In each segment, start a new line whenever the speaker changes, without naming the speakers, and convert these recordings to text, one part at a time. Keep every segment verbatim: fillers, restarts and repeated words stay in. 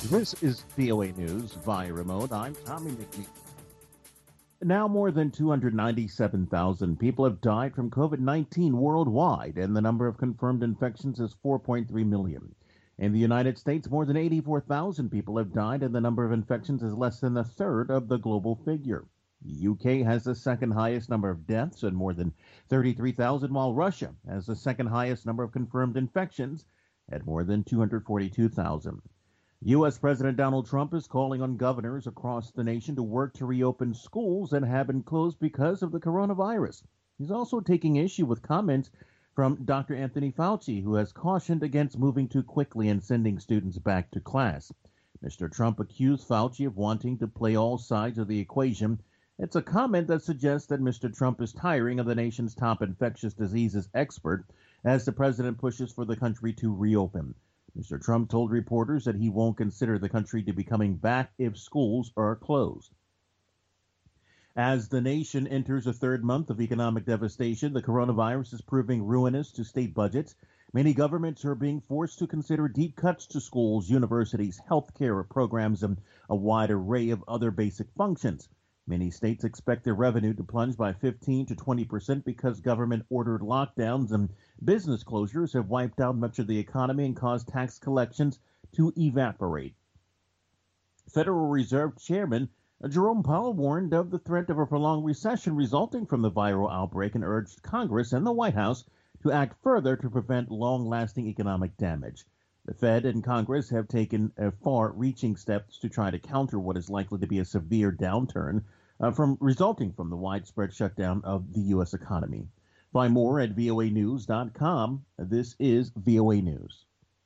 This is V O A News via remote. I'm Tommy McNeil. Now more than two hundred ninety-seven thousand people have died from COVID nineteen worldwide, and the number of confirmed infections is four point three million. In the United States, more than eighty-four thousand people have died, and the number of infections is less than a third of the global figure. The U K has the second highest number of deaths and more than thirty-three thousand, while Russia has the second highest number of confirmed infections at more than two hundred forty-two thousand. U S. President Donald Trump is calling on governors across the nation to work to reopen schools that have been closed because of the coronavirus. He's also taking issue with comments from Doctor Anthony Fauci, who has cautioned against moving too quickly and sending students back to class. Mister Trump accused Fauci of wanting to play all sides of the equation. It's a comment that suggests that Mister Trump is tiring of the nation's top infectious diseases expert as the president pushes for the country to reopen. Mister Trump told reporters that he won't consider the country to be coming back if schools are closed. As the nation enters a third month of economic devastation, the coronavirus is proving ruinous to state budgets. Many governments are being forced to consider deep cuts to schools, universities, health care programs, and a wide array of other basic functions. Many states expect their revenue to plunge by fifteen to twenty percent because government-ordered lockdowns and business closures have wiped out much of the economy and caused tax collections to evaporate. Federal Reserve Chairman Jerome Powell warned of the threat of a prolonged recession resulting from the viral outbreak and urged Congress and the White House to act further to prevent long-lasting economic damage. The Fed and Congress have taken far-reaching steps to try to counter what is likely to be a severe downturn uh, from resulting from the widespread shutdown of the U S economy. Find more at V O A news dot com. This is V O A News.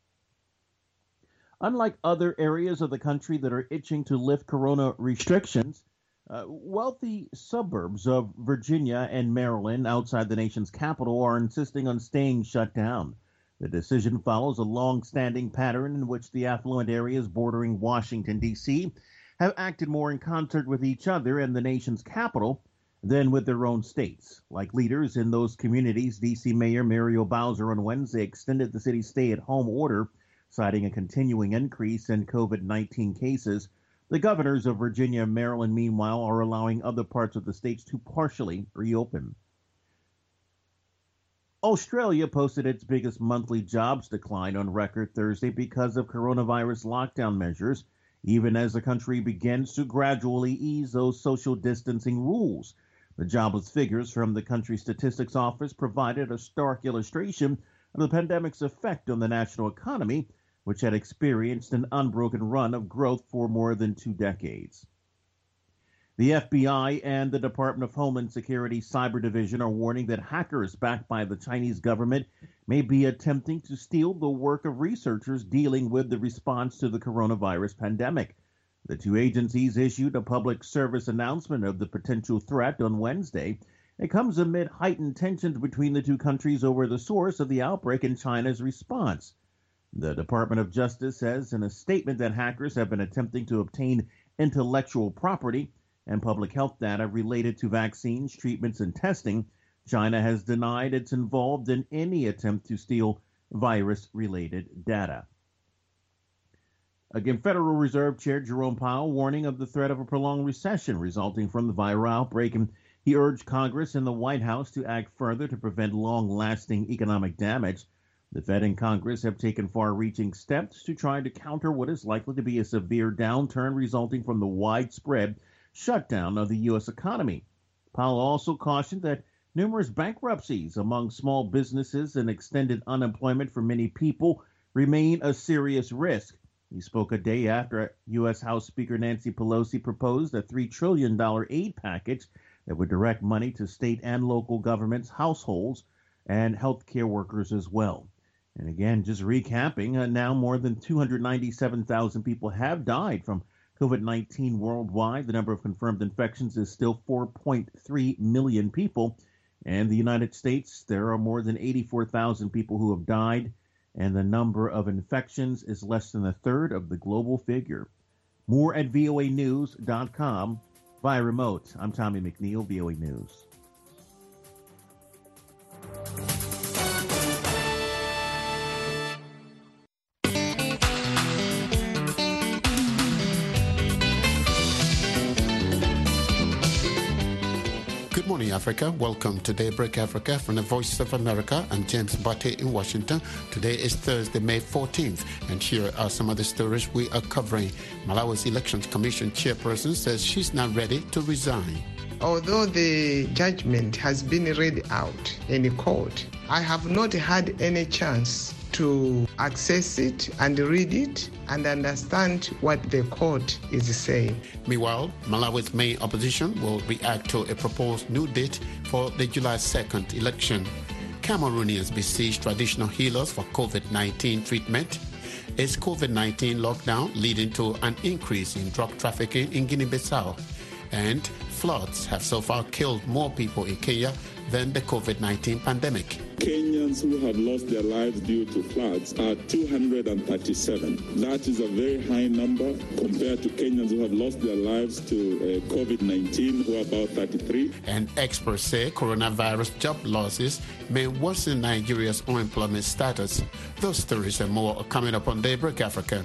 Unlike other areas of the country that are itching to lift corona restrictions, uh, wealthy suburbs of Virginia and Maryland outside the nation's capital are insisting on staying shut down. The decision follows a long-standing pattern in which the affluent areas bordering Washington, D C have acted more in concert with each other and the nation's capital than with their own states. Like leaders in those communities, D C Mayor Muriel Bowser on Wednesday extended the city's stay-at-home order, citing a continuing increase in COVID nineteen cases. The governors of Virginia and Maryland, meanwhile, are allowing other parts of the states to partially reopen. Australia posted its biggest monthly jobs decline on record Thursday because of coronavirus lockdown measures, even as the country begins to gradually ease those social distancing rules. The jobless figures from the country's statistics office provided a stark illustration of the pandemic's effect on the national economy, which had experienced an unbroken run of growth for more than two decades. The F B I and the Department of Homeland Security Cyber Division are warning that hackers backed by the Chinese government may be attempting to steal the work of researchers dealing with the response to the coronavirus pandemic. The two agencies issued a public service announcement of the potential threat on Wednesday. It comes amid heightened tensions between the two countries over the source of the outbreak and China's response. The Department of Justice says in a statement that hackers have been attempting to obtain intellectual property and public health data related to vaccines, treatments, and testing. China has denied it's involved in any attempt to steal virus-related data. Again, Federal Reserve Chair Jerome Powell warning of the threat of a prolonged recession resulting from the viral outbreak, and he urged Congress and the White House to act further to prevent long-lasting economic damage. The Fed and Congress have taken far-reaching steps to try to counter what is likely to be a severe downturn resulting from the widespread shutdown of the U S economy. Powell also cautioned that numerous bankruptcies among small businesses and extended unemployment for many people remain a serious risk. He spoke a day after U S House Speaker Nancy Pelosi proposed a three trillion dollars aid package that would direct money to state and local governments, households, and healthcare workers as well. And again, just recapping, uh, now more than two hundred ninety-seven thousand people have died from COVID nineteen worldwide. The number of confirmed infections is still four point three million people. And the United States, there are more than eighty-four thousand people who have died, and the number of infections is less than a third of the global figure. More at V O A news dot com via remote. I'm Tommy McNeil, V O A News.
morning, Africa. Welcome to Daybreak Africa from the Voice of America. I'm James Bate in Washington. Today is Thursday, May fourteenth, and here are some of the stories we are covering. Malawi's Elections Commission chairperson says she's not ready to resign.
Although the judgment has been read out in court, I have not had any chance to access it and read it and understand what the court is saying.
Meanwhile, Malawi's main opposition will react to a proposed new date for the July second election. Cameroonians besiege traditional healers for COVID nineteen treatment. Is COVID nineteen lockdown leading to an increase in drug trafficking in Guinea-Bissau? And floods have so far killed more people in Kenya than the COVID nineteen pandemic.
Kenyans who have lost their lives due to floods are two hundred thirty-seven. That is a very high number compared to Kenyans who have lost their lives to uh, COVID nineteen, who are about thirty-three.
And experts say coronavirus job losses may worsen Nigeria's unemployment status. Those stories and more are coming up on Daybreak Africa.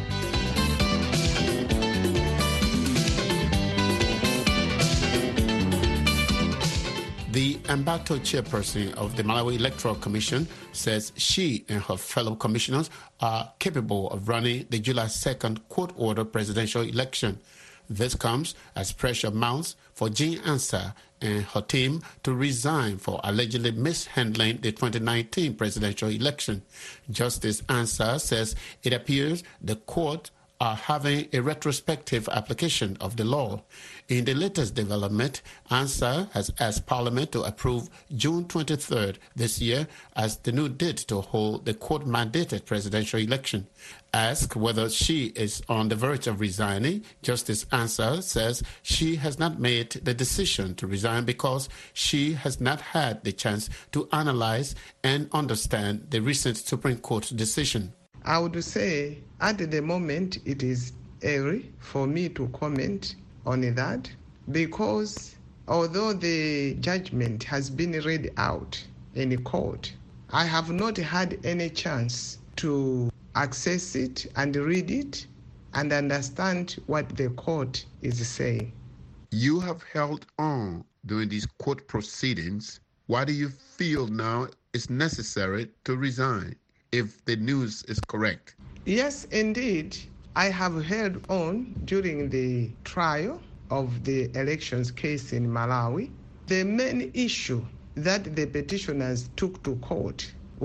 The Ambato chairperson of the Malawi Electoral Commission says she and her fellow commissioners are capable of running the July second court-ordered presidential election. This comes as pressure mounts for Jean Ansah and her team to resign for allegedly mishandling the twenty nineteen presidential election. Justice Ansah says it appears the court are having a retrospective application of the law. In the latest development, Ansah has asked Parliament to approve June twenty-third this year as the new date to hold the court-mandated presidential election. Asked whether she is on the verge of resigning, Justice Ansah says she has not made the decision to resign because she has not had the chance to analyze and understand the recent Supreme Court decision.
I would say at the moment it is early for me to comment on that because although the judgment has been read out in court, I have not had any chance to access it and read it and understand what the court is saying.
You have held on during these court proceedings. Why do you feel now it's necessary to resign, if the news is correct?
Yes, indeed. I have held on during the trial of the elections case in Malawi. The main issue that the petitioners took to court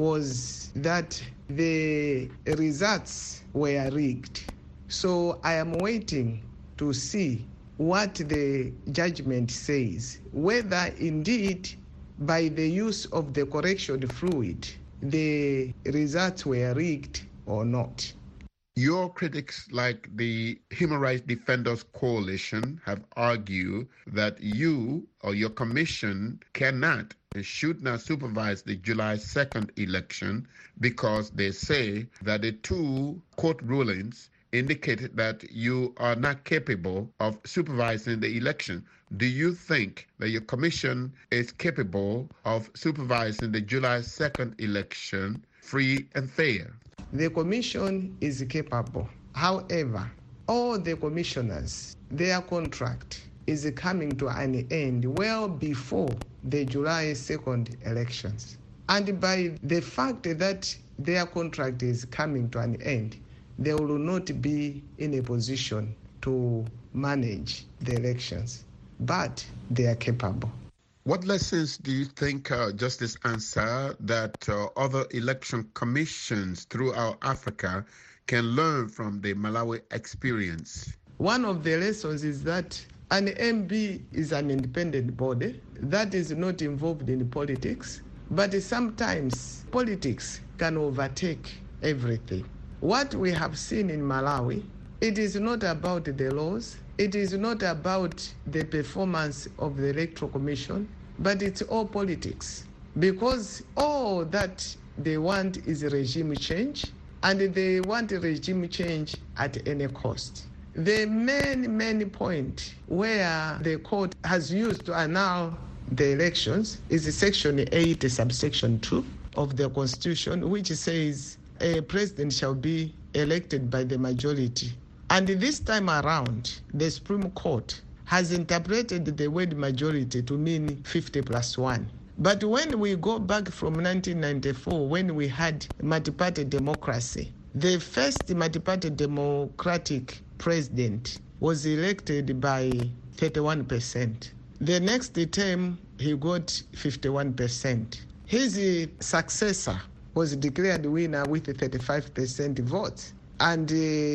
was that the results were rigged. So I am waiting to see what the judgment says, whether indeed by the use of the correction fluid the results were rigged or not.
Your critics, like the Human Rights Defenders Coalition, have argued that you or your commission cannot and should not supervise the July second election because they say that the two court rulings indicated that you are not capable of supervising the election. Do you think that your commission is capable of supervising the July second election free and fair?
The commission is capable. However, all the commissioners, their contract is coming to an end well before the July second elections. And by the fact that their contract is coming to an end, they will not be in a position to manage the elections, but they are capable.
What lessons do you think, uh, Justice Ansah, that uh, other election commissions throughout Africa can learn from the Malawi experience?
One of the lessons is that an M B is an independent body that is not involved in politics, but sometimes politics can overtake everything. What we have seen in Malawi, it is not about the laws, it is not about the performance of the Electoral Commission, but it's all politics. Because all that they want is regime change, and they want regime change at any cost. The main, main point where the court has used to annul the elections is Section eight, subsection two of the Constitution, which says a president shall be elected by the majority. And this time around, the Supreme Court has interpreted the word majority to mean fifty plus one. But when we go back from nineteen ninety-four, when we had multi-party democracy, the first multi-party democratic president was elected by thirty-one percent. The next term, he got fifty-one percent. His successor was declared winner with thirty-five percent votes. And uh,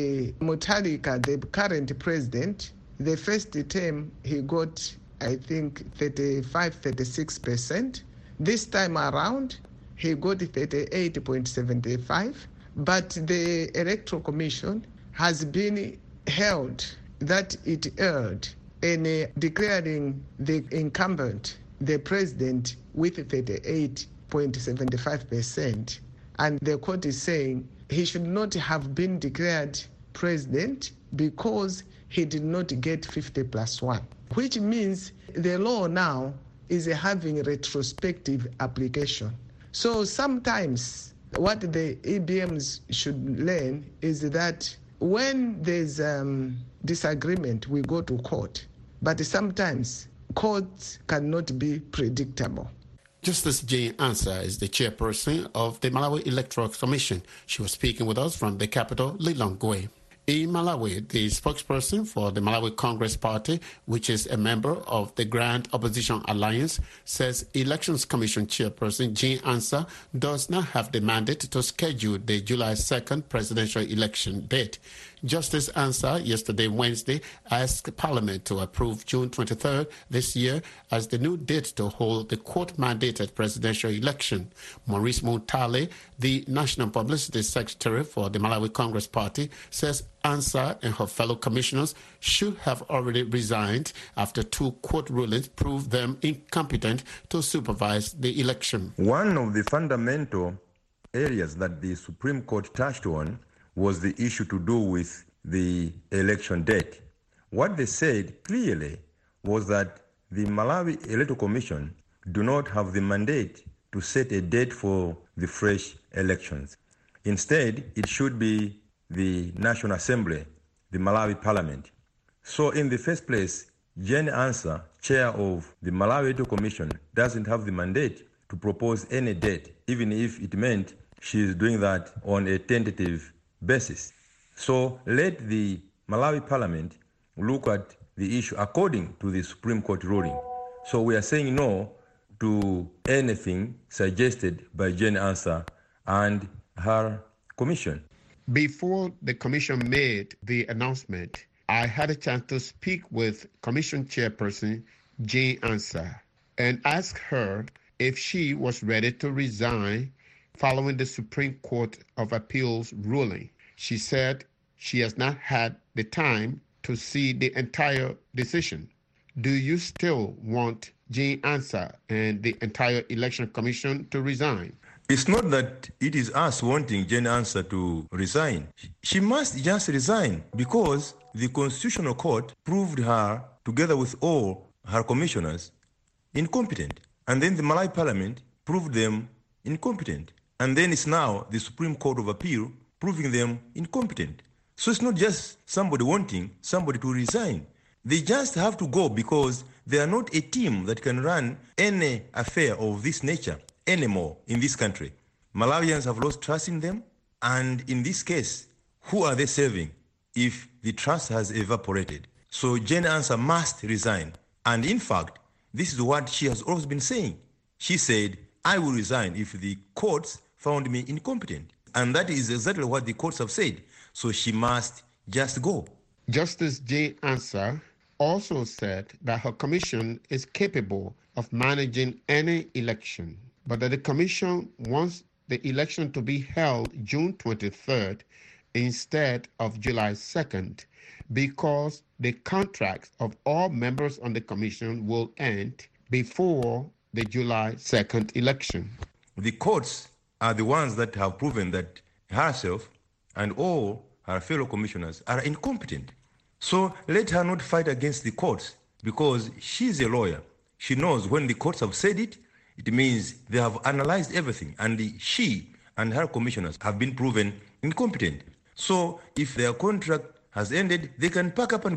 Mutharika, the current president, the first term, he got, I think, thirty-five, thirty-six percent. This time around, he got thirty-eight point seven five. But the Electoral Commission has been held that it erred in uh, declaring the incumbent, the president, with thirty-eight point seven five percent. And the court is saying he should not have been declared president because he did not get fifty plus one, which means the law now is having retrospective application. So sometimes what the E B Ms should learn is that when there's um, disagreement, we go to court. But sometimes courts cannot be predictable.
Justice Jane Ansah is the chairperson of the Malawi Electoral Commission. She was speaking with us from the capital, Lilongwe. In Malawi, the spokesperson for the Malawi Congress Party, which is a member of the Grand Opposition Alliance, says Elections Commission chairperson Jane Ansah does not have the mandate to schedule the July second presidential election date. Justice Ansah yesterday, Wednesday, asked Parliament to approve June twenty-third this year as the new date to hold the court-mandated presidential election. Maurice Muntale, the National Publicity Secretary for the Malawi Congress Party, says Ansah and her fellow commissioners should have already resigned after two court rulings proved them incompetent to supervise the election.
One of the fundamental areas that the Supreme Court touched on was the issue to do with the election date. What they said clearly was that the Malawi Electoral Commission do not have the mandate to set a date for the fresh elections. Instead, it should be the National Assembly, the Malawi Parliament. So in the first place, Jane Ansah, chair of the Malawi Electoral Commission, doesn't have the mandate to propose any date, even if it meant she is doing that on a tentative basis. So let the Malawi Parliament look at the issue according to the Supreme Court ruling. So we are saying no to anything suggested by Jane Ansah and her commission.
Before the commission made the announcement, I had a chance to speak with Commission Chairperson Jane Ansah and ask her if she was ready to resign following the Supreme Court of Appeals ruling. She said she has not had the time to see the entire decision. Do you still want Jane Ansah and the entire Election Commission to resign?
It's not that it is us wanting Jane Ansah to resign. She must just resign because the Constitutional Court proved her, together with all her commissioners, incompetent. And then the Malawi Parliament proved them incompetent. And then it's now the Supreme Court of Appeal proving them incompetent. So it's not just somebody wanting somebody to resign. They just have to go because they are not a team that can run any affair of this nature anymore in this country. Malawians have lost trust in them, and in this case, who are they serving if the trust has evaporated? So Jane Ansah must resign. And in fact, this is what she has always been saying. She said, I will resign if the courts found me incompetent. And that is exactly what the courts have said. So she must just go.
Justice Jane Ansah also said that her commission is capable of managing any election, but that the commission wants the election to be held June twenty-third instead of July second because the contracts of all members on the commission will end before the July second election.
The courts are the ones that have proven that herself and all her fellow commissioners are incompetent. So let her not fight against the courts because she's a lawyer. She knows when the courts have said it, it means they have analyzed everything, and the, she and her commissioners have been proven incompetent. So if their contract has ended, they can pack up and go.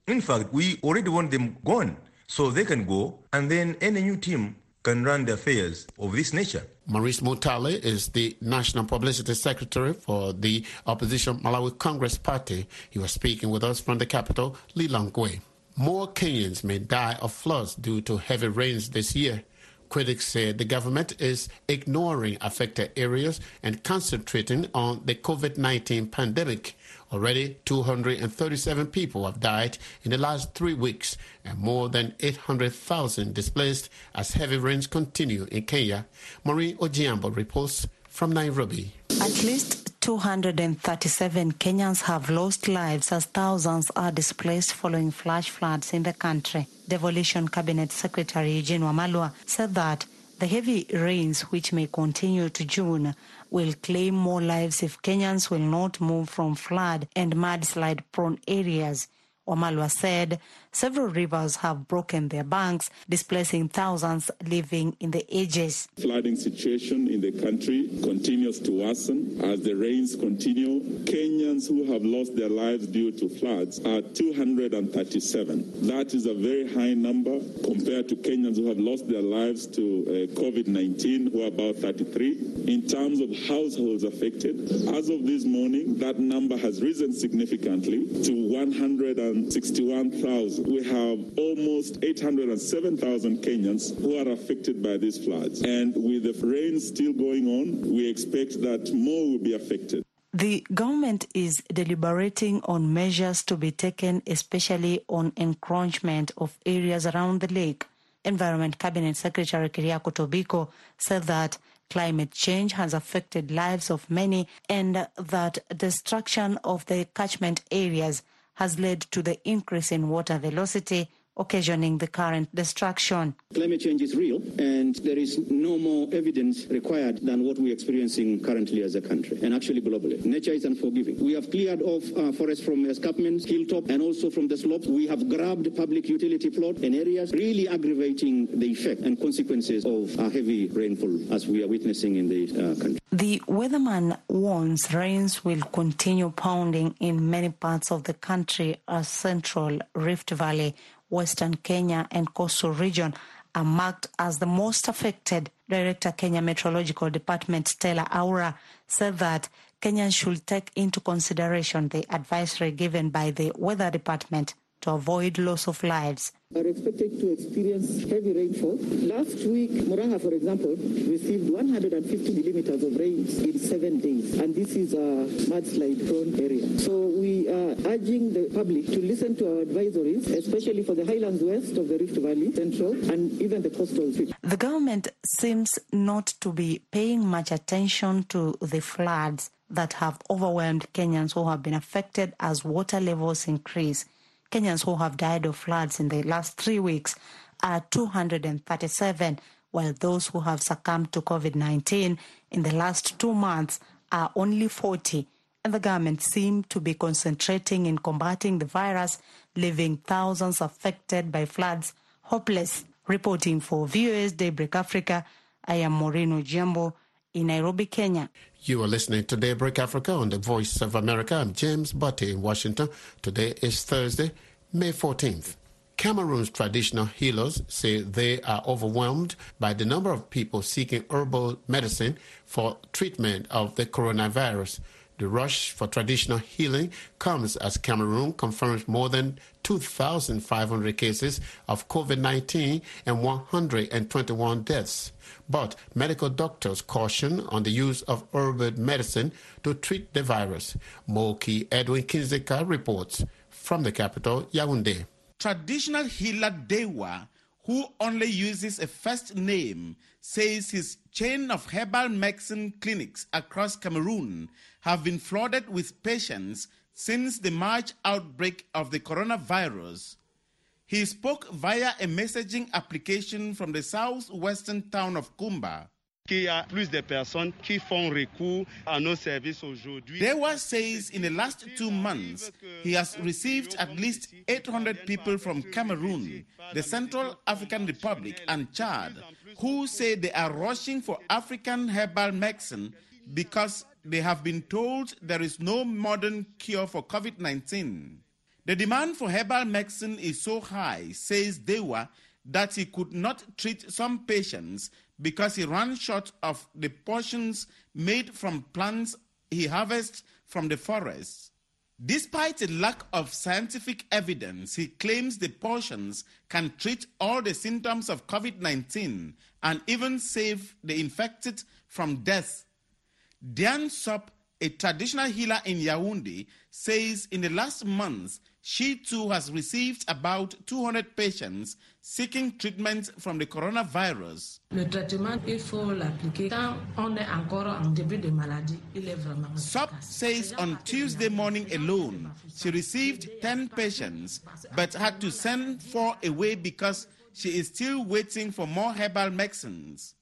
In fact, we already want them gone so they can go, and then any new team can run the affairs of this nature.
Maurice Mutale is the National Publicity Secretary for the opposition Malawi Congress Party. He was speaking with us from the capital, Lilongwe. More Kenyans may die of floods due to heavy rains this year. Critics say the government is ignoring affected areas and concentrating on the COVID nineteen pandemic. Already, two hundred thirty-seven people have died in the last three weeks and more than eight hundred thousand displaced as heavy rains continue in Kenya. Maureen Ojiambo reports from Nairobi.
At least two hundred thirty-seven Kenyans have lost lives as thousands are displaced following flash floods in the country. Devolution Cabinet Secretary Eugene Wamalwa said that the heavy rains, which may continue to June, will claim more lives if Kenyans will not move from flood and mudslide-prone areas. Wamalwa said several rivers have broken their banks, displacing thousands living in the edges.
Flooding situation in the country continues to worsen as the rains continue. Kenyans who have lost their lives due to floods are two hundred thirty-seven. That is a very high number compared to Kenyans who have lost their lives to uh, COVID nineteen, who are about thirty-three. In terms of households affected, as of this morning, that number has risen significantly to one hundred sixty-one thousand. We have almost eight hundred seven thousand Kenyans who are affected by these floods. And with the rains still going on, we expect that more will be affected.
The government is deliberating on measures to be taken, especially on encroachment of areas around the lake. Environment Cabinet Secretary Kiriako Tobiko said that climate change has affected lives of many and that destruction of the catchment areas has led to the increase in water velocity, occasioning the current destruction.
Climate change is real, and there is no more evidence required than what we're experiencing currently as a country, and actually globally. Nature is unforgiving. We have cleared off uh, forests from escarpments, hilltop, and also from the slopes. We have grabbed public utility plot and areas, really aggravating the effect and consequences of uh, heavy rainfall as we are witnessing in the uh, country.
The weatherman warns rains will continue pounding in many parts of the country as Central Rift Valley, Western Kenya and coastal region are marked as the most affected. Director Kenya Meteorological Department Stella Aura said that Kenyans should take into consideration the advisory given by the Weather Department to avoid loss of lives.
Are expected to experience heavy rainfall. Last week, Murang'a, for example, received one hundred fifty millimeters of rain in seven days, and this is a mudslide-prone area. So we are urging the public to listen to our advisories, especially for the highlands west of the Rift Valley, Central, and even the coastal strip.
The government seems not to be paying much attention to the floods that have overwhelmed Kenyans who have been affected as water levels increase. Kenyans who have died of floods in the last three weeks are two hundred thirty-seven, while those who have succumbed to COVID nineteen in the last two months are only forty. And the government seems to be concentrating in combating the virus, leaving thousands affected by floods hopeless. Reporting for V O A's Daybreak Africa, I am Maureen Ojiambo in Nairobi, Kenya.
You are listening to Daybreak Africa on the Voice of America. I'm James Butte in Washington. Today is Thursday, May fourteenth. Cameroon's traditional healers say they are overwhelmed by the number of people seeking herbal medicine for treatment of the coronavirus. The rush for traditional healing comes as Cameroon confirms more than two thousand five hundred cases of COVID nineteen and one hundred twenty-one deaths. But medical doctors caution on the use of herbal medicine to treat the virus. Moki Edwin Kinzeka reports from the capital, Yaoundé.
Traditional healer Dewa, who only uses a first name, says his chain of herbal medicine clinics across Cameroon have been flooded with patients since the March outbreak of the coronavirus. He spoke via a messaging application from the southwestern town of Kumba. Dewa says in the last two months, he has received at least eight hundred people from Cameroon, the Central African Republic, and Chad, who say they are rushing for African herbal medicine because they have been told there is no modern cure for COVID nineteen. The demand for herbal medicine is so high, says Dewa, that he could not treat some patients because he ran short of the portions made from plants he harvests from the forests. Despite a lack of scientific evidence, he claims the portions can treat all the symptoms of COVID nineteen and even save the infected from death. Diane Sop, a traditional healer in Yaoundé, says in the last month, she too has received about two hundred patients seeking treatment from the coronavirus. Sop says on Tuesday morning alone, she received ten patients, but had to send four away because she is still waiting for more herbal medicines.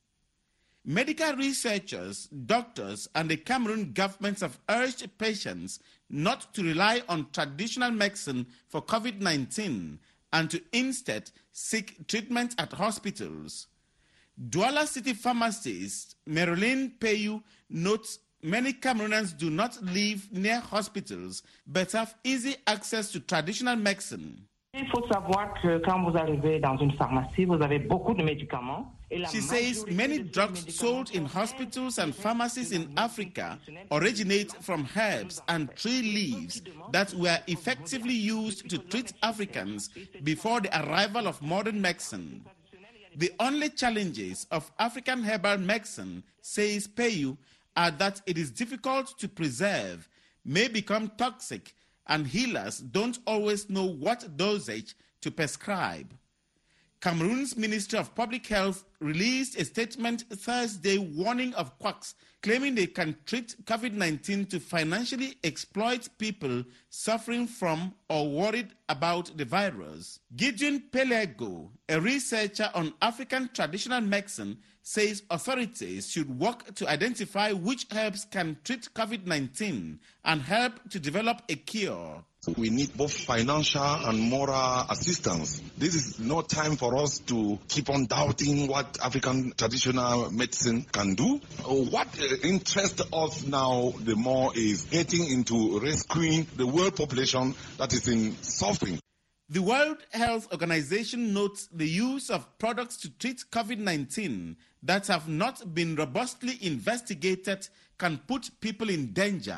Medical researchers, doctors, and the Cameroon government have urged patients not to rely on traditional medicine for COVID nineteen and to instead seek treatment at hospitals. Douala City pharmacist Marilyn Peyu notes many Cameroonians do not live near hospitals but have easy access to traditional medicine.
Il faut savoir que quand vous arrivez dans une pharmacie, vous avez beaucoup de médicaments.
She says many drugs sold in hospitals and pharmacies in Africa originate from herbs and tree leaves that were effectively used to treat Africans before the arrival of modern medicine. The only challenges of African herbal medicine, says Peyu, are that it is difficult to preserve, may become toxic, and healers don't always know what dosage to prescribe. Cameroon's Ministry of Public Health released a statement Thursday warning of quacks, claiming they can treat COVID nineteen to financially exploit people suffering from or worried about the virus. Gideon Pelego, a researcher on African traditional medicine, says authorities should work to identify which herbs can treat COVID nineteen and help to develop a cure.
We need both financial and moral assistance. This is no time for us to keep on doubting what African traditional medicine can do. What interests us now the more is getting into rescuing the world population that is in suffering.
The World Health Organization notes the use of products to treat COVID nineteen that have not been robustly investigated can put people in danger.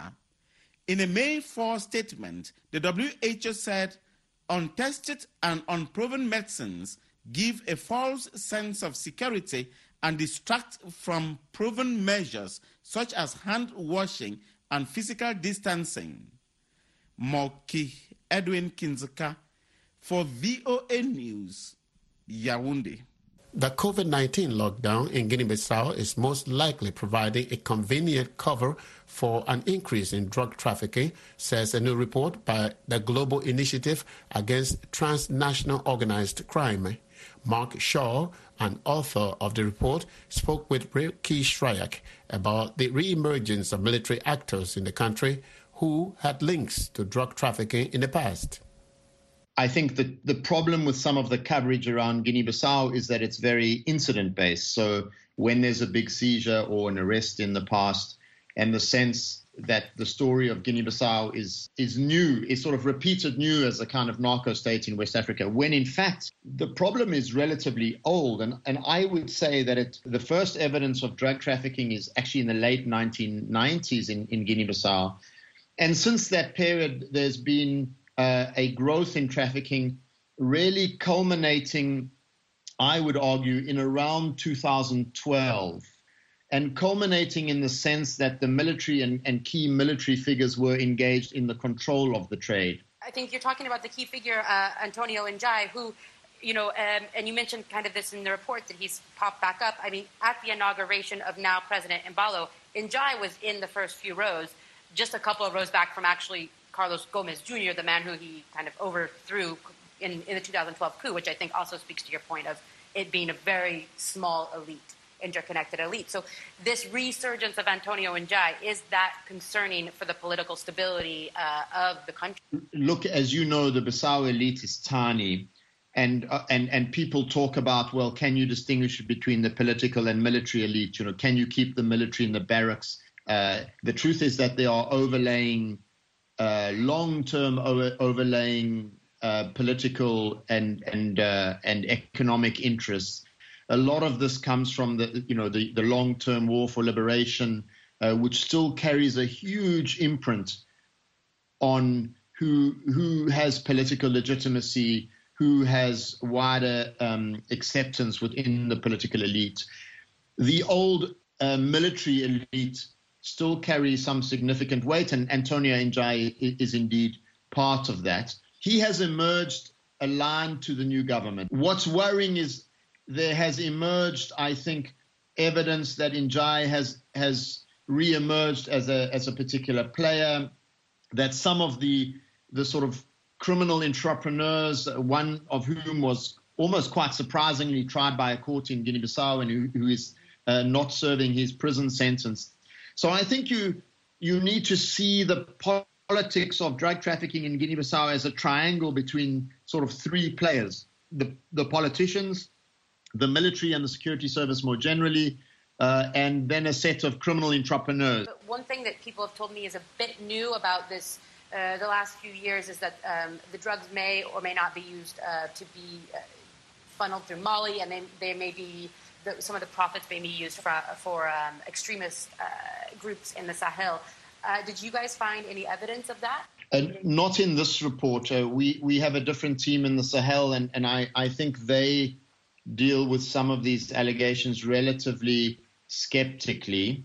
In a May fourth statement, the W H O said untested and unproven medicines give a false sense of security and distract from proven measures such as hand washing and physical distancing. Moki Edwin Kinzuka for V O A News, Yaoundé.
The COVID nineteen lockdown in Guinea-Bissau is most likely providing a convenient cover for an increase in drug trafficking, says a new report by the Global Initiative Against Transnational Organized Crime. Mark Shaw, an author of the report, spoke with Ricky Shryak about the re-emergence of military actors in the country who had links to drug trafficking in the past.
I think that the problem with some of the coverage around Guinea-Bissau is that it's very incident-based. So when there's a big seizure or an arrest in the past, and the sense that the story of Guinea-Bissau is is new, is sort of repeated new as a kind of narco state in West Africa, when in fact the problem is relatively old. And, and I would say that it, the first evidence of drug trafficking is actually in the late nineteen nineties in, in Guinea-Bissau. And since that period, there's been Uh, a growth in trafficking really culminating, I would argue, in around two thousand twelve, and culminating in the sense that the military and, and key military figures were engaged in the control of the trade.
I think you're talking about the key figure, uh, Antonio Njai, who, you know, um, and you mentioned kind of this in the report that he's popped back up. I mean, at the inauguration of now President Embalo, Njai was in the first few rows, just a couple of rows back from actually Carlos Gomez Junior, the man who he kind of overthrew in, in the two thousand twelve coup, which I think also speaks to your point of it being a very small elite, interconnected elite. So this resurgence of Antonio Njai, is that concerning for the political stability uh, of the country?
Look, as you know, the Bissau elite is tiny. And, uh, and and people talk about, well, can you distinguish between the political and military elite? You know, can you keep the military in the barracks? Uh, the truth is that they are overlaying uh, long-term over- overlaying uh, political and and uh, and economic interests. A lot of this comes from the you know the, the long-term war for liberation, uh, which still carries a huge imprint on who who has political legitimacy, who has wider um, acceptance within the political elite. The old uh, military elite still carry some significant weight, and Antonio Njai is indeed part of that. He has emerged aligned to the new government. What's worrying is there has emerged, I think, evidence that Njai has has re-emerged as a as a particular player, that some of the the sort of criminal entrepreneurs, one of whom was almost quite surprisingly tried by a court in Guinea-Bissau and who, who is uh, not serving his prison sentence. So I think you you need to see the politics of drug trafficking in Guinea-Bissau as a triangle between sort of three players: the the politicians, the military and the security service more generally, uh, and then a set of criminal entrepreneurs.
One thing that people have told me is a bit new about this uh, the last few years is that um, the drugs may or may not be used uh, to be uh, funneled through Mali, and they, they may be the, some of the profits may be used for, for um, extremist uh, groups in the Sahel. Uh, did you guys find any evidence of that?
Uh, not in this report. Uh, we, we have a different team in the Sahel, and, and I, I think they deal with some of these allegations relatively skeptically.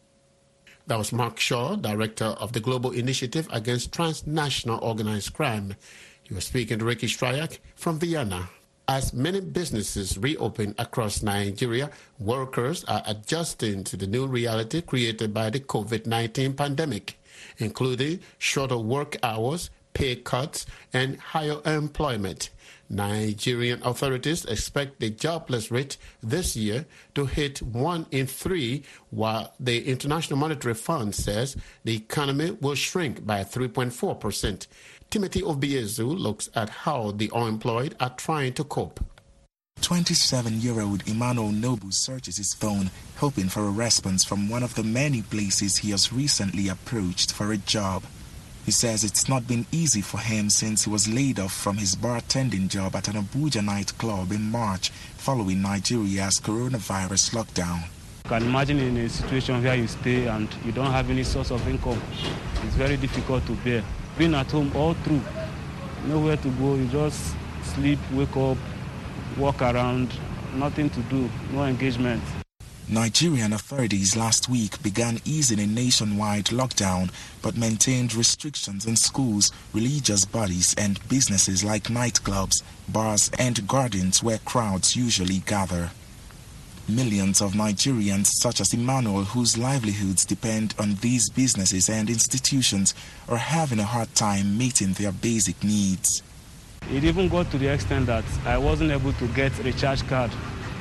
That was Mark Shaw, director of the Global Initiative Against Transnational Organized Crime. He was speaking to Ricky Stryak from Vienna. As many businesses reopen across Nigeria, workers are adjusting to the new reality created by the COVID nineteen pandemic, including shorter work hours, pay cuts, and higher employment. Nigerian authorities expect the jobless rate this year to hit one in three, while the International Monetary Fund says the economy will shrink by three point four percent. Timothy Obiezu looks at how the unemployed are trying to cope.
twenty-seven-year-old Emmanuel Nobu searches his phone, hoping for a response from one of the many places he has recently approached for a job. He says it's not been easy for him since he was laid off from his bartending job at an Abuja nightclub in March following Nigeria's coronavirus lockdown.
You can imagine in a situation where you stay and you don't have any source of income. It's very difficult to bear. Being at home all through, nowhere to go, you just sleep, wake up, walk around, nothing to do, no engagement.
Nigerian authorities last week began easing a nationwide lockdown but maintained restrictions in schools, religious bodies and businesses like nightclubs, bars and gardens where crowds usually gather. Millions of Nigerians such as Emmanuel, whose livelihoods depend on these businesses and institutions, are having a hard time meeting their basic needs.
It even got to the extent that I wasn't able to get a recharge card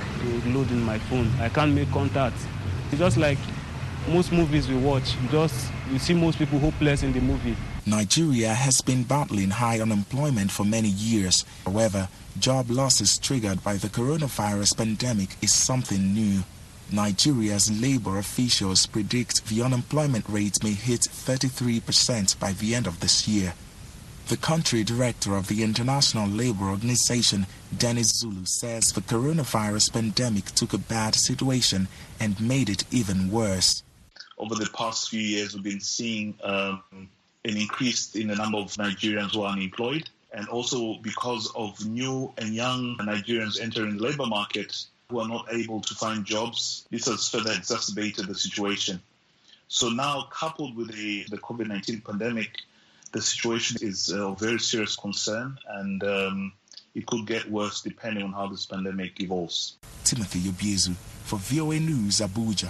to load in my phone. I can't make contact. It's just like most movies we watch. You just you see most people hopeless in the movie.
Nigeria has been battling high unemployment for many years. However, job losses triggered by the coronavirus pandemic is something new. Nigeria's labor officials predict the unemployment rate may hit thirty-three percent by the end of this year. The country director of the International Labour Organization, Dennis Zulu, says the coronavirus pandemic took a bad situation and made it even worse.
Over the past few years, we've been seeing um, an increase in the number of Nigerians who are unemployed, and also because of new and young Nigerians entering the labour market who are not able to find jobs. This has further exacerbated the situation. So now, coupled with the, the COVID nineteen pandemic, the situation is a very serious concern, and um, it could get worse depending on how this pandemic evolves.
Timothy Obiezu for V O A News, Abuja.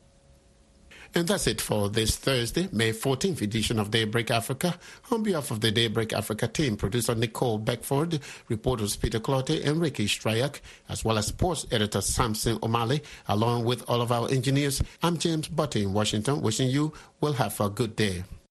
And that's it for this Thursday, May fourteenth edition of Daybreak Africa. On behalf of the Daybreak Africa team, producer Nicole Beckford, reporters Peter Clotte and Ricky Stryak, as well as sports editor Samson O'Malley, along with all of our engineers, I'm James Butty in Washington, wishing you will have a good day.